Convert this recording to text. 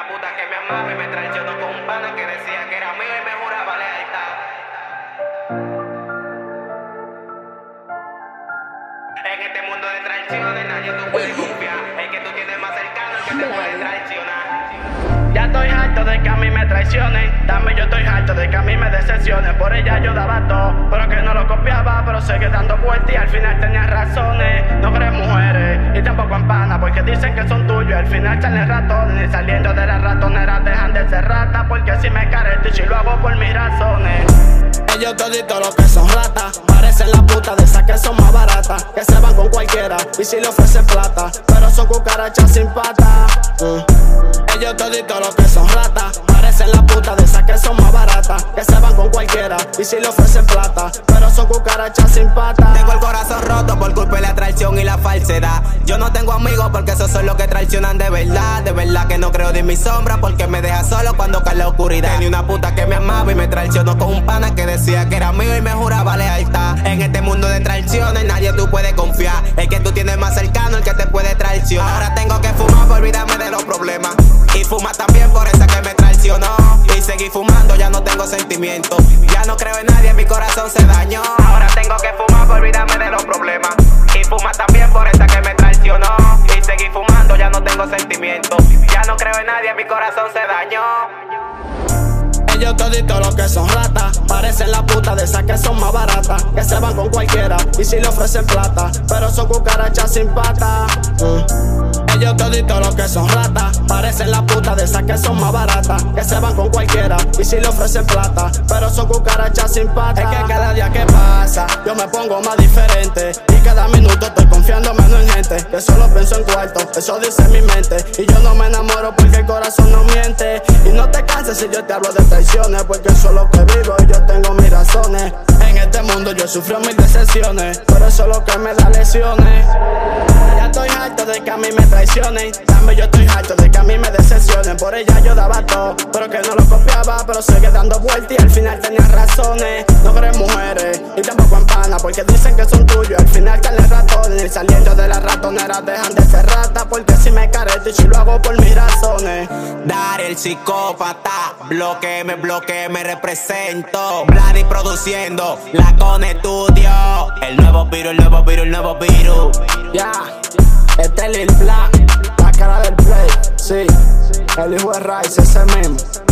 una puta que me amaba y me traicionó con un pana que decía que era mío y me juraba lealtad. En este mundo de traiciones nadie tú puedes confiar. El que tú tienes más cercano el que te puede traicionar. Ya estoy harto de que a mí me traicionen. También yo estoy harto de que a mí me decepcionen. Por ella yo daba todo, pero que no lo copiaba. Pero seguí dando vueltas y al final tenía razones. No crees mujeres y tampoco en pana, porque dicen que son tuyos. Al final salen ratones y saliendo de las ratoneras dejan de ser ratas. Porque si me carete y si lo hago por mis razones. Ellos toditos los que son ratas parecen la puta de esas que son más baratas, que se van con cualquiera y si le ofrecen plata, pero son cucarachas sin pata. Ellos toditos los que son ratas parecen la puta de esas que son más baratas, que se van con cualquiera y si le ofrecen plata, pero son cucarachas sin pata. Tengo el corazón roto por culpa de la traición y la falsedad. Yo no tengo amigos porque esos son los que traicionan de verdad. De verdad que no creo de mi sombra porque me deja solo cuando cae la oscuridad. Tenía una puta que me amaba y me traicionó con un pana que decía que era mío y me juraba lealtad. En este mundo de traiciones nadie tú puedes confiar. El que tú tienes más cercano el que te puede traicionar. Ahora tengo que fumar por olvidarme de los problemas y fumar también por esa que me traicionó. Y seguí fumando, ya no tengo sentimientos. Ya no creo en nadie, mi corazón se dañó. Ahora tengo que fumar por olvidarme de los problemas y fumar también por esa que me traicionó. Y seguí fumando, ya no tengo sentimientos. Ya no creo en nadie, mi corazón se dañó. Ellos toditos los que son ratas parecen la puta de esas que son más baratas, que se van con cualquiera y si le ofrecen plata, pero son cucarachas sin pata. Ellos toditos los que son ratas parecen la puta de esas que son más baratas, que se van con cualquiera y si le ofrecen plata, pero son cucarachas sin pata. Es que cada día que pasa yo me pongo más diferente y cada minuto estoy confiando menos en gente que solo pienso en cuarto, eso dice mi mente. Y yo no me enamoro porque el corazón no miente. Y no te canses si yo te hablo de traiciones, porque eso es lo que vivo y yo tengo mis razones. En este mundo yo sufro mis decepciones, pero eso es lo que me da lesiones. Ya estoy harto de que a mí me traicionen. También yo estoy harto de que a mí me decepcionen. Por ella yo daba todo, pero que no lo copiaba. Pero seguí dando vueltas y al final tenía razones. No crees mujeres y tampoco en pana, porque dicen que son tuyos. Al final salen ratones y saliendo de las ratoneras dejan de ser ratas. Porque si me carete y si lo hago por mis razones. Dar el psicópata, bloqueeme, represento. Vladi produciendo, la con estudio. El nuevo virus, el nuevo virus, el nuevo virus. Ya, este es Lil Black, la cara del play, sí. El hijo de Rice, ese mismo.